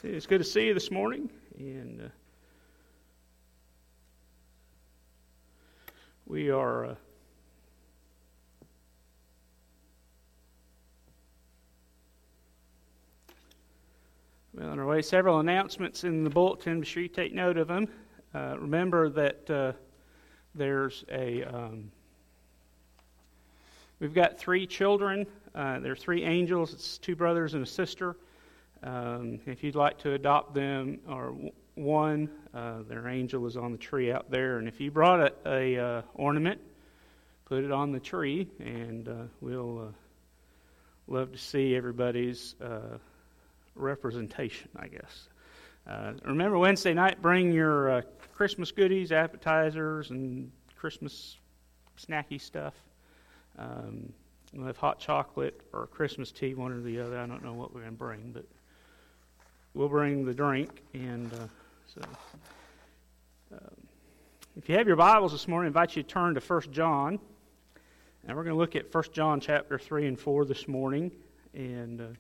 It's good to see you this morning, and we are on our way. Several announcements in the bulletin. Be sure you take note of them. Remember that there's we've got 3 children. There are 3 angels. It's 2 brothers and a sister. If you'd like to adopt them, or one, their angel is on the tree out there. And if you brought a ornament, put it on the tree, and we'll love to see everybody's representation, I guess. Remember, Wednesday night, bring your Christmas goodies, appetizers, and Christmas snacky stuff. We'll have hot chocolate or Christmas tea, one or the other. I don't know what we're going to bring, but we'll bring the drink. And if you have your Bibles this morning, I invite you to turn to 1 John. And we're going to look at 1 John chapter 3 and 4 this morning. And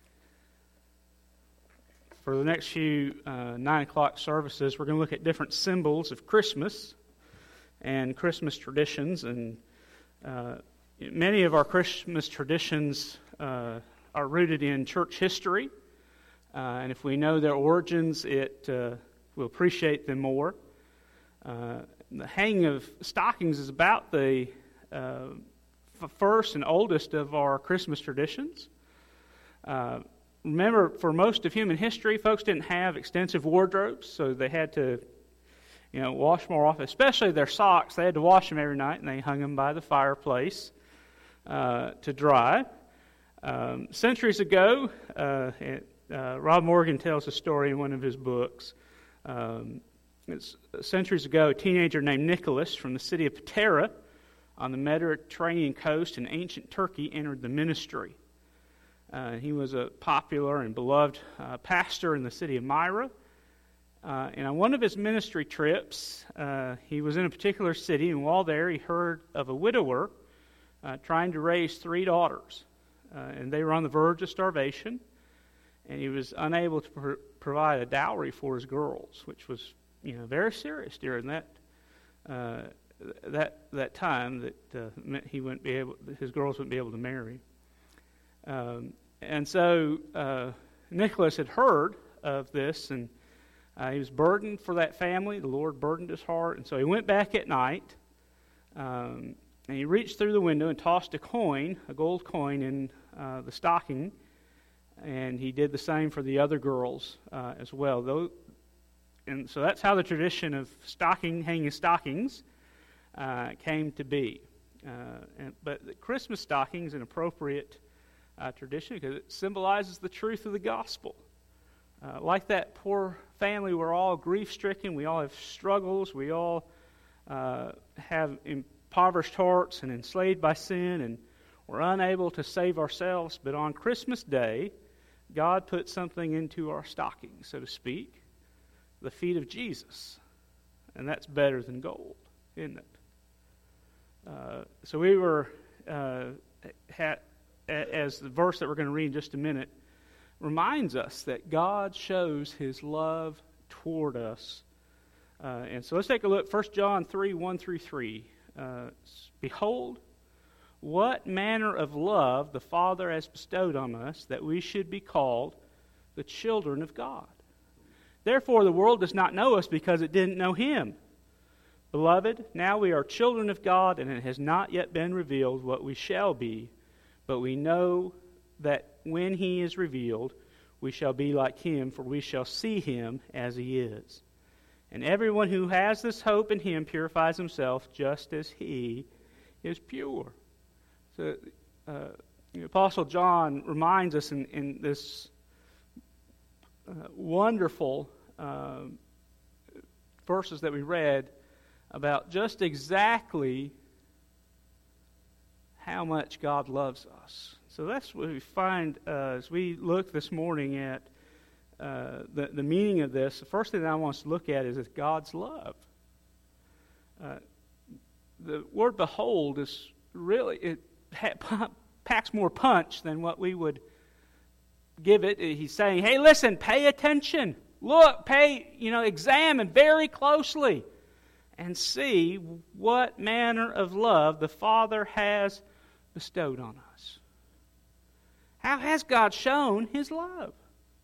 for the next few 9 o'clock services, we're going to look at different symbols of Christmas and Christmas traditions. And many of our Christmas traditions are rooted in church history. And if we know their origins, we'll appreciate them more. The hanging of stockings is about the first and oldest of our Christmas traditions. Remember, for most of human history, folks didn't have extensive wardrobes, so they had to, wash more often. Especially their socks, they had to wash them every night, and they hung them by the fireplace to dry. Centuries ago, Rob Morgan tells a story in one of his books. Centuries ago, a teenager named Nicholas from the city of Patara on the Mediterranean coast in ancient Turkey entered the ministry. He was a popular and beloved pastor in the city of Myra. And on one of his ministry trips, he was in a particular city, and while there, he heard of a widower trying to raise 3 daughters. And they were on the verge of starvation, and he was unable to provide a dowry for his girls, which was, very serious during that time that meant his girls wouldn't be able to marry. And so Nicholas had heard of this, and he was burdened for that family. The Lord burdened his heart, and so he went back at night, and he reached through the window and tossed a gold coin, in the stocking, and he did the same for the other girls as well. And so that's how the tradition of hanging stockings came to be. But the Christmas stocking is an appropriate tradition because it symbolizes the truth of the gospel. Like that poor family, we're all grief-stricken. We all have struggles. We all have impoverished hearts and enslaved by sin, and we're unable to save ourselves. But on Christmas Day, God put something into our stocking, so to speak, the feet of Jesus. And that's better than gold, isn't it? So we were, as the verse that we're going to read in just a minute reminds us that God shows His love toward us. And so let's take a look. 1 John 3, 1 through 3. Behold, what manner of love the Father has bestowed on us, that we should be called the children of God. Therefore the world does not know us because it didn't know Him. Beloved, now we are children of God, and it has not yet been revealed what we shall be. But we know that when He is revealed, we shall be like Him, for we shall see Him as He is. And everyone who has this hope in Him purifies himself just as He is pure. So, the Apostle John reminds us in this wonderful verses that we read about just exactly how much God loves us. So that's what we find as we look this morning at the meaning of this. The first thing that I want us to look at is God's love. The word behold is really, it packs more punch than what we would give it, he's saying, hey, listen, pay attention. Look, examine very closely and see what manner of love the Father has bestowed on us. How has God shown His love?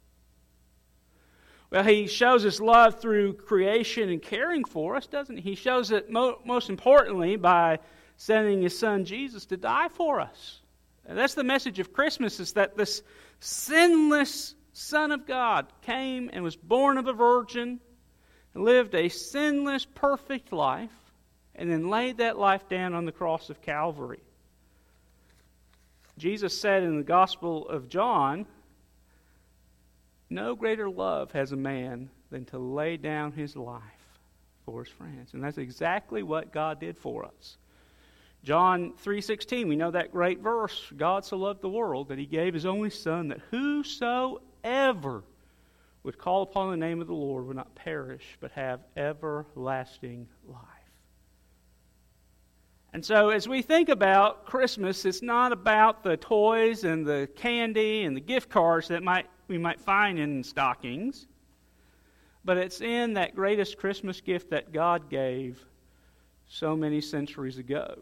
Well, He shows His love through creation and caring for us, doesn't He? He shows it most importantly by sending His Son Jesus to die for us. And that's the message of Christmas, is that this sinless Son of God came and was born of a virgin, lived a sinless, perfect life, and then laid that life down on the cross of Calvary. Jesus said in the Gospel of John, no greater love has a man than to lay down his life for his friends. And that's exactly what God did for us. John 3:16, we know that great verse, God so loved the world that He gave His only Son, that whosoever would call upon the name of the Lord would not perish, but have everlasting life. And so as we think about Christmas, it's not about the toys and the candy and the gift cards that we might find in stockings, but it's in that greatest Christmas gift that God gave so many centuries ago.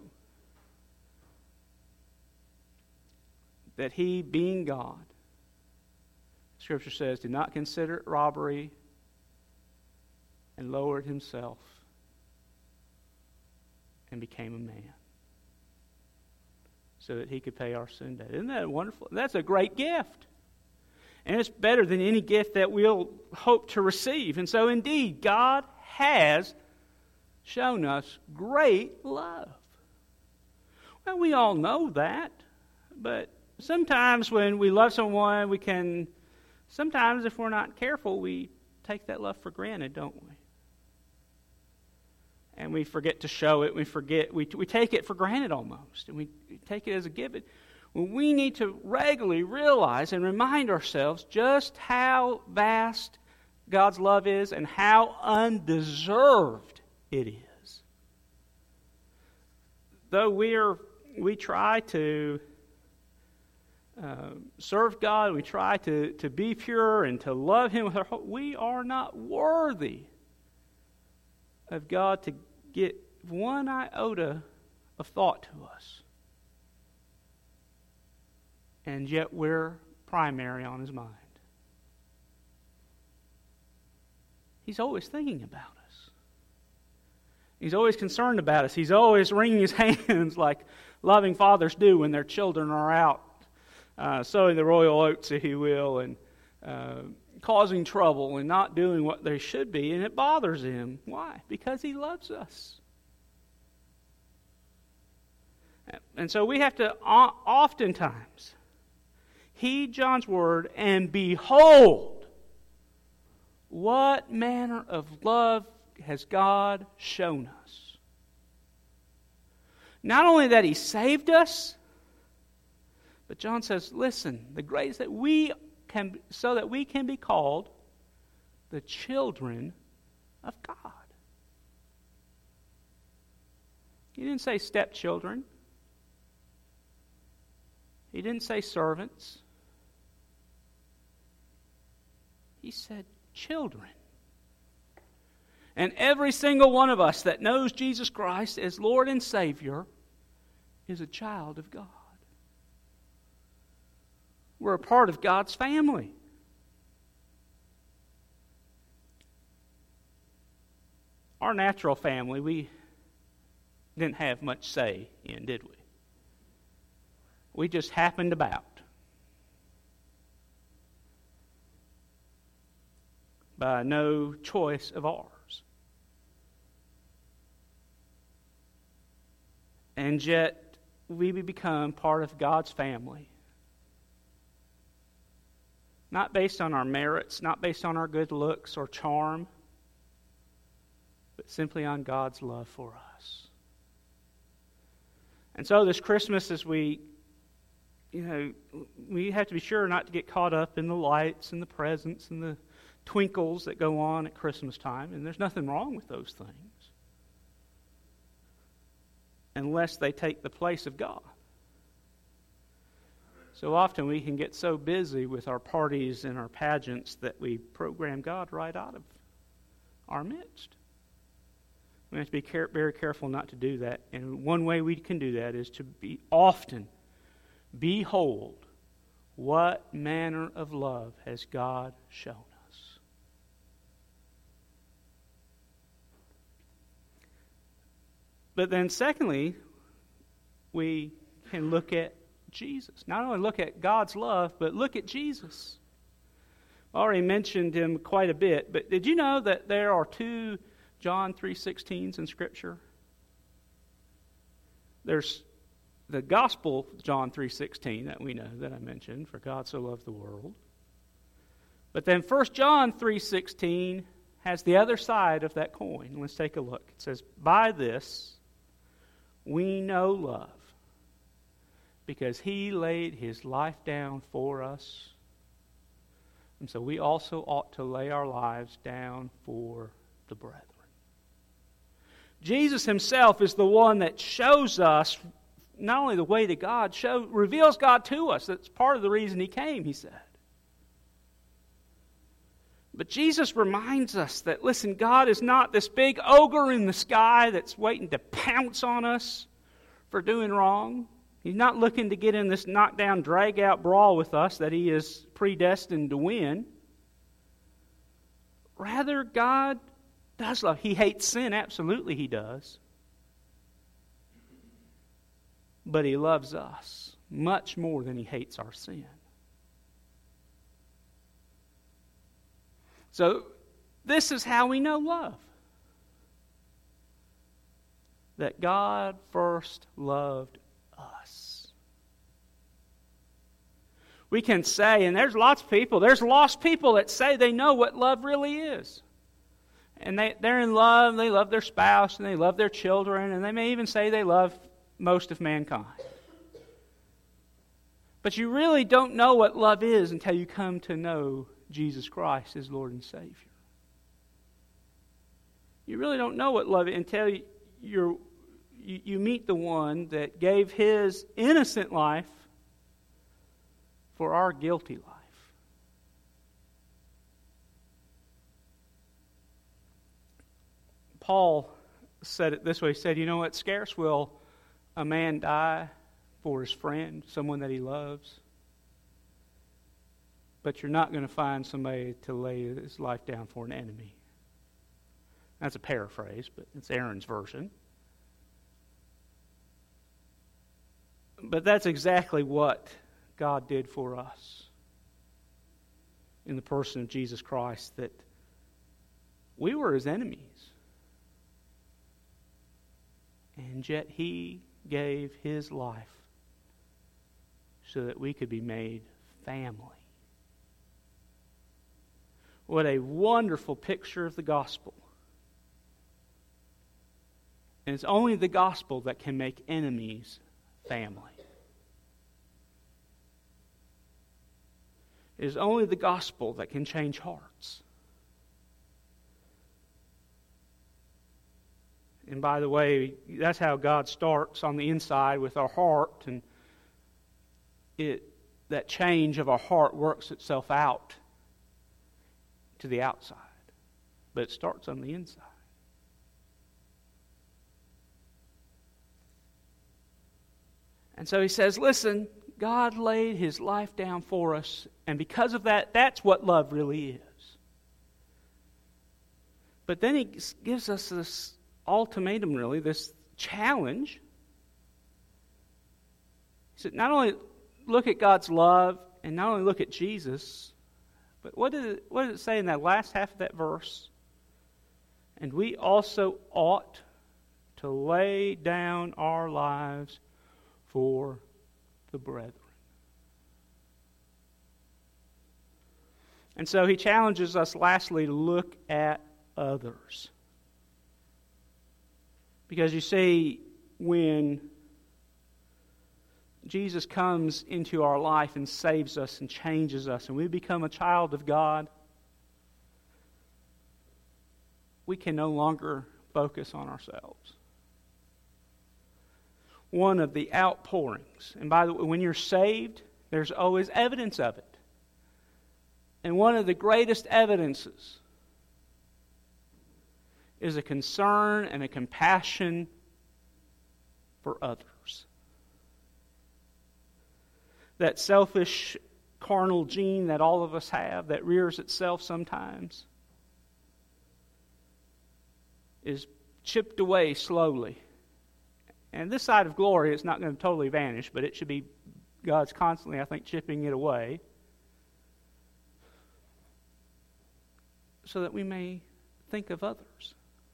That He, being God, Scripture says, did not consider it robbery and lowered Himself and became a man so that He could pay our sin debt. Isn't that wonderful? That's a great gift. And it's better than any gift that we'll hope to receive. And so indeed, God has shown us great love. Well, we all know that, but sometimes when we love someone, sometimes if we're not careful, we take that love for granted, don't we? And we forget to show it. We take it for granted almost, and we take it as a given. Well, we need to regularly realize and remind ourselves just how vast God's love is and how undeserved it is. Though we try to serve God, we try to be pure and to love Him with our heart, we are not worthy of God to get one iota of thought to us. And yet we're primary on His mind. He's always thinking about us. He's always concerned about us. He's always wringing His hands like loving fathers do when their children are out sowing the royal oats, if you will, and causing trouble and not doing what they should be, and it bothers Him. Why? Because He loves us. And so we have to oftentimes heed John's word and behold, what manner of love has God shown us? Not only that He saved us, but John says, listen, the greatest that we can, so that we can be called the children of God. He didn't say stepchildren. He didn't say servants. He said children. And every single one of us that knows Jesus Christ as Lord and Savior is a child of God. We're a part of God's family. Our natural family, we didn't have much say in, did we? We just happened about. By no choice of ours. And yet, we become part of God's family. Not based on our merits, not based on our good looks or charm, but simply on God's love for us. And so this Christmas, as we have to be sure not to get caught up in the lights and the presents and the twinkles that go on at Christmas time. And there's nothing wrong with those things, unless they take the place of God. So often we can get so busy with our parties and our pageants that we program God right out of our midst. We have to be very careful not to do that. And one way we can do that is to be often, behold, what manner of love has God shown us. But then secondly, we can look at Jesus. Not only look at God's love, but look at Jesus. I already mentioned him quite a bit, but did you know that there are 2 John 3:16s in Scripture? There's the Gospel John 3:16 that we know, that I mentioned, for God so loved the world. But then 1 John 3:16 has the other side of that coin. Let's take a look. It says, "By this we know love, because he laid his life down for us. And so we also ought to lay our lives down for the brethren." Jesus himself is the one that shows us not only the way to God, reveals God to us. That's part of the reason he came, he said. But Jesus reminds us that, listen, God is not this big ogre in the sky that's waiting to pounce on us for doing wrong. He's not looking to get in this knockdown, drag-out brawl with us that he is predestined to win. Rather, God does love. He hates sin, absolutely he does. But he loves us much more than he hates our sin. So, this is how we know love. That God first loved us. We can say, and there's lots of people, there's lost people that say they know what love really is. And they're in love, they love their spouse, and they love their children, and they may even say they love most of mankind. But you really don't know what love is until you come to know Jesus Christ as Lord and Savior. You really don't know what love is until you meet the one that gave his innocent life for our guilty life. Paul said it this way. He said, you know what, scarce will a man die for his friend, someone that he loves. But you're not going to find somebody to lay his life down for an enemy. That's a paraphrase, but it's Aaron's version. But that's exactly what God did for us in the person of Jesus Christ, that we were his enemies. And yet he gave his life so that we could be made family. What a wonderful picture of the gospel. And it's only the gospel that can make enemies family. It is only the gospel that can change hearts. And by the way, that's how God starts on the inside with our heart, and that change of our heart works itself out to the outside. But it starts on the inside. And so he says, listen, God laid his life down for us, and because of that, that's what love really is. But then he gives us this ultimatum, really, this challenge. He said, not only look at God's love and not only look at Jesus, but what does it say in that last half of that verse? And we also ought to lay down our lives for the brethren. And so he challenges us lastly to look at others. Because you see, when Jesus comes into our life and saves us and changes us, and we become a child of God, we can no longer focus on ourselves. One of the outpourings, and by the way, when you're saved, There's always evidence of it. And one of the greatest evidences is a concern and a compassion for others. That selfish, carnal gene that all of us have that rears itself sometimes is chipped away slowly. And this side of glory is not going to totally vanish, but it should be, God's constantly, I think, chipping it away so that we may think of others.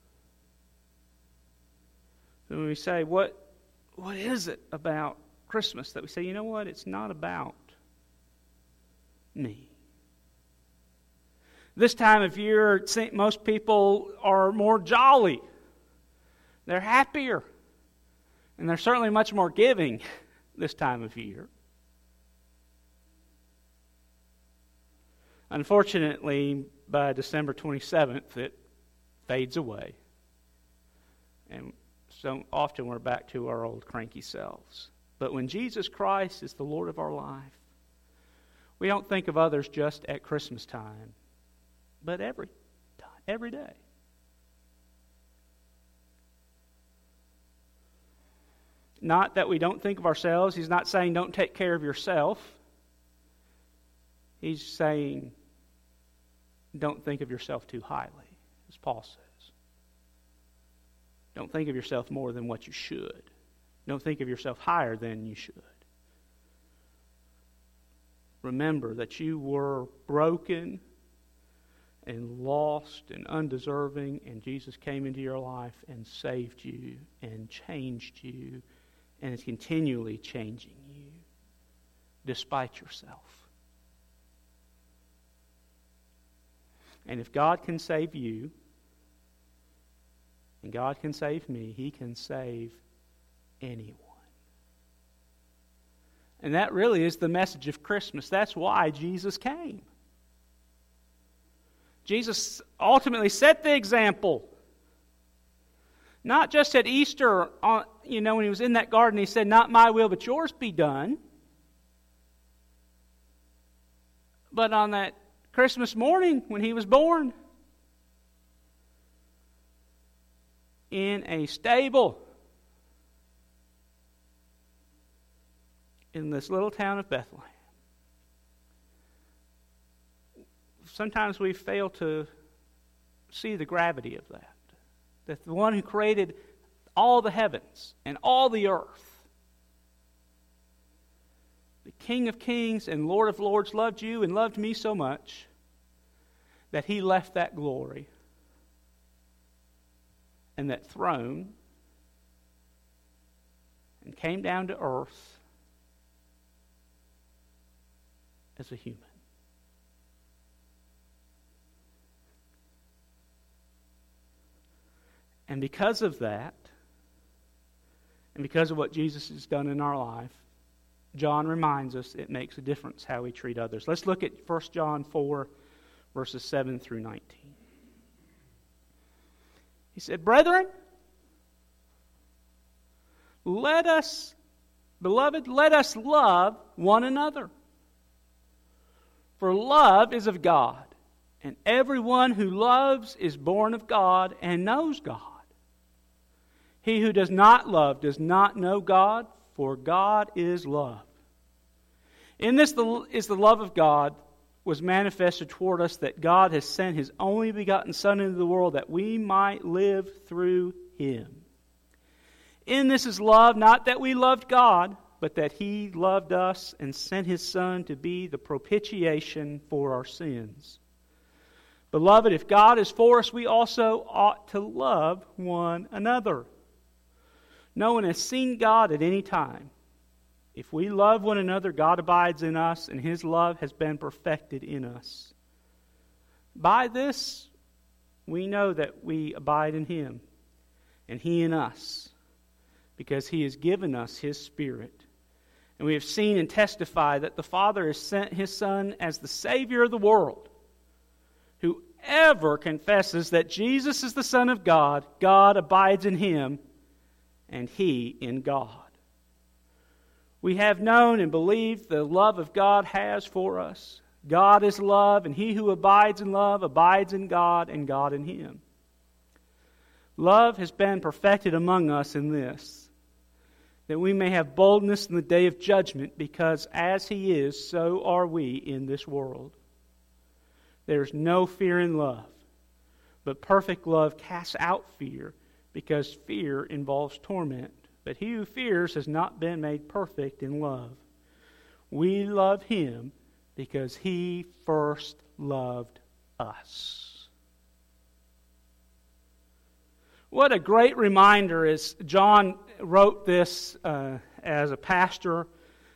So when we say, what is it about Christmas that we say, you know what, it's not about me. This time of year, most people are more jolly. They're happier. And they're certainly much more giving this time of year. Unfortunately, by December 27th, it fades away. And so often we're back to our old cranky selves. But when Jesus Christ is the Lord of our life, we don't think of others just at Christmas time, but every day. Not that we don't think of ourselves. He's not saying don't take care of yourself. He's saying don't think of yourself too highly, as Paul says. Don't think of yourself more than what you should. Don't think of yourself higher than you should. Remember that you were broken and lost and undeserving, and Jesus came into your life and saved you and changed you and is continually changing you despite yourself. And if God can save you, and God can save me, He can save anyone. And that really is the message of Christmas. That's why Jesus came. Jesus ultimately set the example. Not just at Easter, when He was in that garden, He said, "Not my will, but yours be done." But on that Christmas morning when He was born, in a stable in this little town of Bethlehem. Sometimes we fail to see the gravity of that. That the one who created all the heavens and all the earth, the King of Kings and Lord of Lords, loved you and loved me so much that He left that glory and that throne and came down to earth as a human. And because of that, and because of what Jesus has done in our life, John reminds us it makes a difference how we treat others. Let's look at 1 John 4, verses 7 through 19. He said, "Brethren, beloved, let us love one another. For love is of God, and everyone who loves is born of God and knows God. He who does not love does not know God, for God is love. In this is the love of God was manifested toward us, that God has sent His only begotten Son into the world that we might live through Him. In this is love, not that we loved God, but that He loved us and sent His Son to be the propitiation for our sins. Beloved, if God is for us, we also ought to love one another. No one has seen God at any time. If we love one another, God abides in us, and His love has been perfected in us. By this, we know that we abide in Him, and He in us, because He has given us His Spirit. And we have seen and testified that the Father has sent His Son as the Savior of the world. Whoever confesses that Jesus is the Son of God, God abides in Him, and He in God. We have known and believed the love of God has for us. God is love, and he who abides in love abides in God, and God in him. Love has been perfected among us in this, that we may have boldness in the day of judgment, because as he is, so are we in this world. There is no fear in love, but perfect love casts out fear, because fear involves torment. But he who fears has not been made perfect in love. We love him because he first loved us. What a great reminder as John wrote this as a pastor.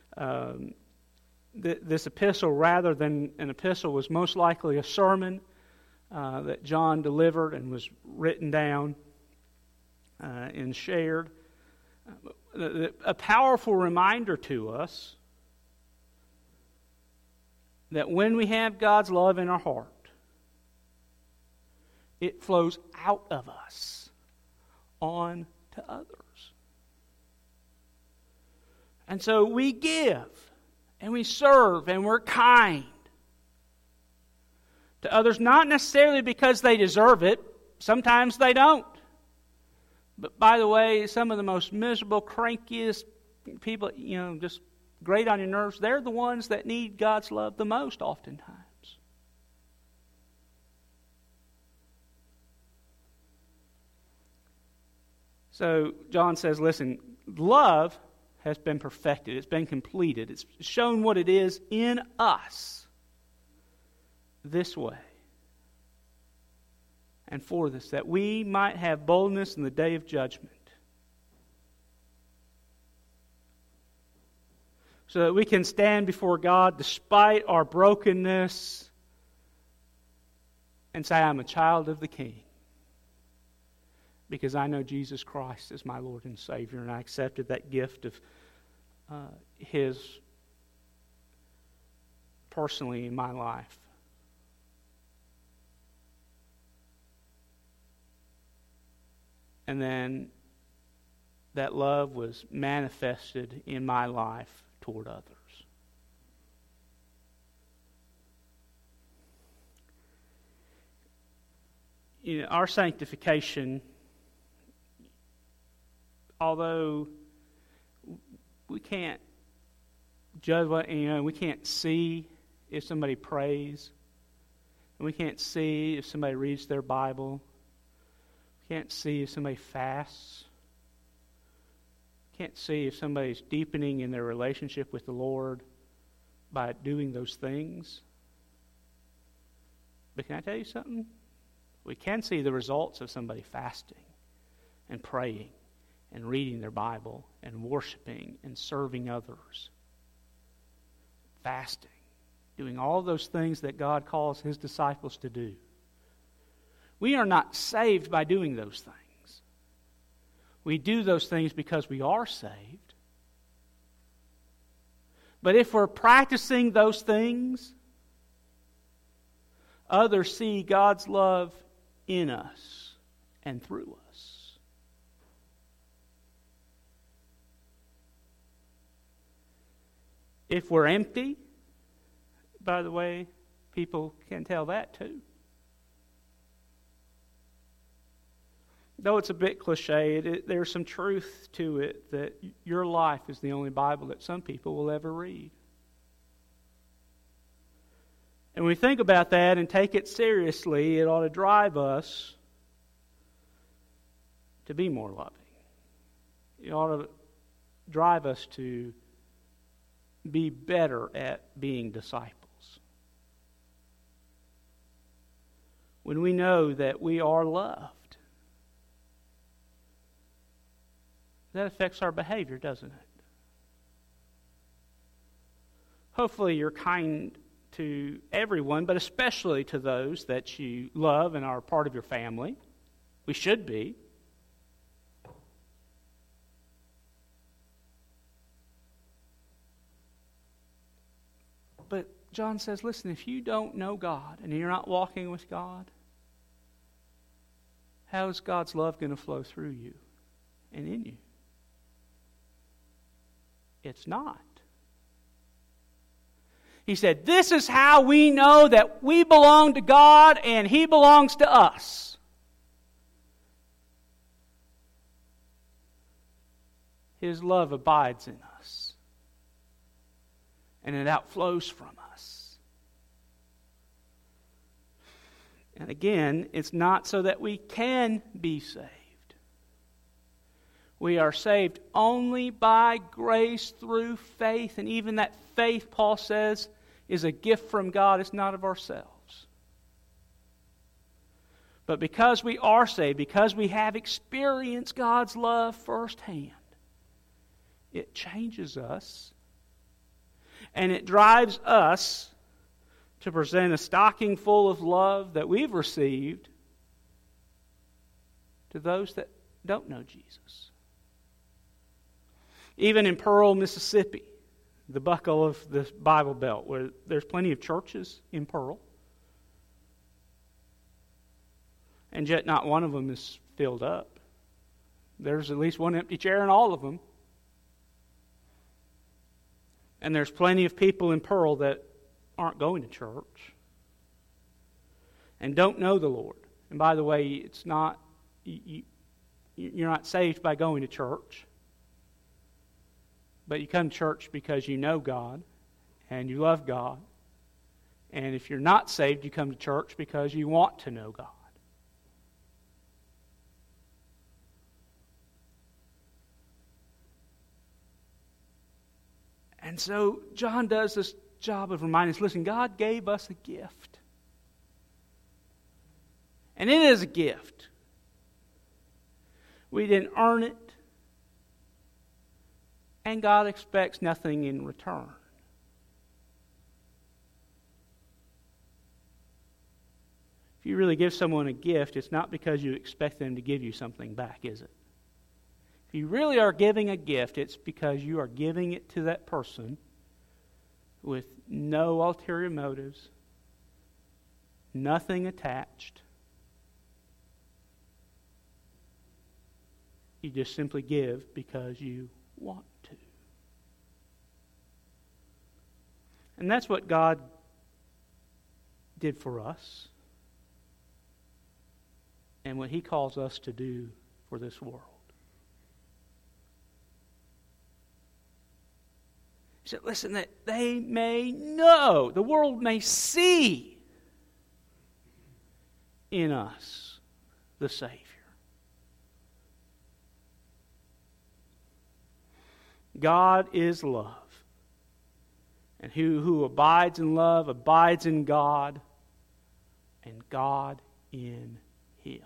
This epistle, rather than an epistle, was most likely a sermon that John delivered and was written down and shared. A powerful reminder to us that when we have God's love in our heart, it flows out of us on to others. And so we give, and we serve, and we're kind to others, not necessarily because they deserve it. Sometimes they don't. But by the way, some of the most miserable, crankiest people, just grate on your nerves, they're the ones that need God's love the most oftentimes. So John says, listen, love has been perfected. It's been completed. It's shown what it is in us this way. And for this, that we might have boldness in the day of judgment. So that we can stand before God despite our brokenness and say, I'm a child of the King. Because I know Jesus Christ is my Lord and Savior, and I accepted that gift of His personally in my life. And then that love was manifested in my life toward others. Our sanctification, although we can't judge we can't see if somebody prays, and we can't see if somebody reads their Bible. Can't see if somebody fasts. Can't see if somebody's deepening in their relationship with the Lord by doing those things. But can I tell you something? We can see the results of somebody fasting and praying and reading their Bible and worshiping and serving others. Fasting. Doing all those things that God calls His disciples to do. We are not saved by doing those things. We do those things because we are saved. But if we're practicing those things, others see God's love in us and through us. If we're empty, by the way, people can tell that too. Though it's a bit cliche, there's some truth to it that your life is the only Bible that some people will ever read. And when we think about that and take it seriously, it ought to drive us to be more loving. It ought to drive us to be better at being disciples. When we know that we are loved, that affects our behavior, doesn't it? Hopefully you're kind to everyone, but especially to those that you love and are part of your family. We should be. But John says, listen, if you don't know God and you're not walking with God, how is God's love going to flow through you and in you? It's not. He said, this is how we know that we belong to God and He belongs to us. His love abides in us. And it outflows from us. And again, it's not so that we can be saved. We are saved only by grace through faith. And even that faith, Paul says, is a gift from God. It's not of ourselves. But because we are saved, because we have experienced God's love firsthand, it changes us. And it drives us to present a stocking full of love that we've received to those that don't know Jesus. Even in Pearl, Mississippi, the buckle of the Bible Belt, where there's plenty of churches in Pearl, and yet not one of them is filled up. There's at least one empty chair in all of them. And there's plenty of people in Pearl that aren't going to church and don't know the Lord. And by the way, it's not you're not saved by going to church. But you come to church because you know God and you love God. And if you're not saved, you come to church because you want to know God. And so John does this job of reminding us, listen, God gave us a gift. And it is a gift. We didn't earn it. And God expects nothing in return. If you really give someone a gift, it's not because you expect them to give you something back, is it? If you really are giving a gift, it's because you are giving it to that person with no ulterior motives, nothing attached. You just simply give because you want to. And that's what God did for us and what He calls us to do for this world. He said, listen, that they may know, the world may see in us the Savior. God is love. And who abides in love abides in God, and God in Him.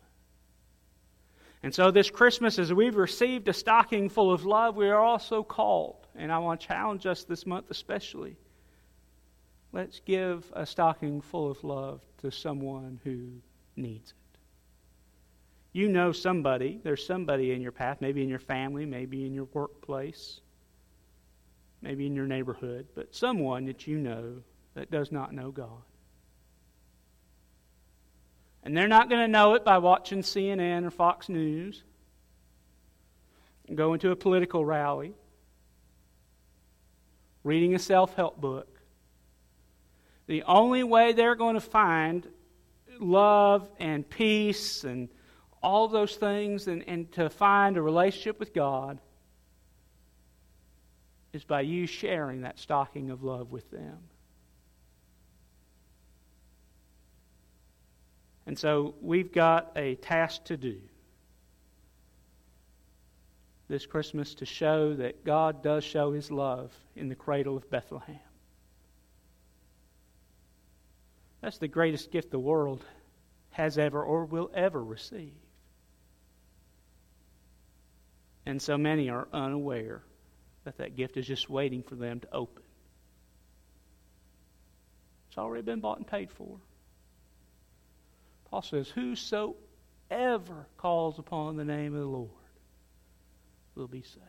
And so this Christmas, as we've received a stocking full of love, we are also called, and I want to challenge us this month especially, let's give a stocking full of love to someone who needs it. You know somebody, there's somebody in your path, maybe in your family, maybe in your workplace, maybe in your neighborhood, but someone that you know that does not know God. And they're not going to know it by watching CNN or Fox News, going to a political rally, reading a self-help book. The only way they're going to find love and peace and all those things and to find a relationship with God is by you sharing that stocking of love with them. And so we've got a task to do this Christmas to show that God does show His love in the cradle of Bethlehem. That's the greatest gift the world has ever or will ever receive. And so many are unaware that that gift is just waiting for them to open. It's already been bought and paid for. Paul says, whosoever calls upon the name of the Lord will be saved.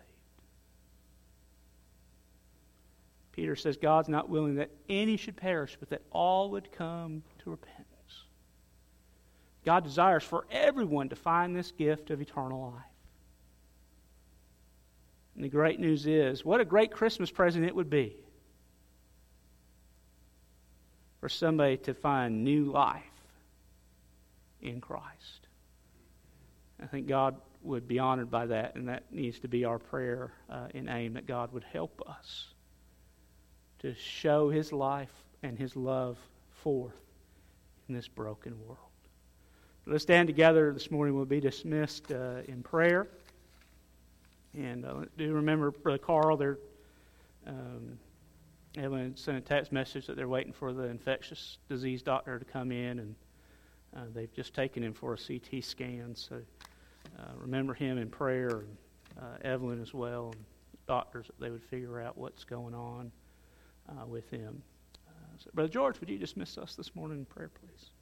Peter says God's not willing that any should perish, but that all would come to repentance. God desires for everyone to find this gift of eternal life. And the great news is, what a great Christmas present it would be for somebody to find new life in Christ. I think God would be honored by that, and that needs to be our prayer and aim, that God would help us to show His life and His love forth in this broken world. Let's stand together this morning. We'll be dismissed in prayer. And do remember Brother Carl, Evelyn sent a text message that they're waiting for the infectious disease doctor to come in, and they've just taken him for a CT scan. So remember him in prayer, and Evelyn as well, and doctors, that they would figure out what's going on with him. So Brother George, would you dismiss us this morning in prayer, please?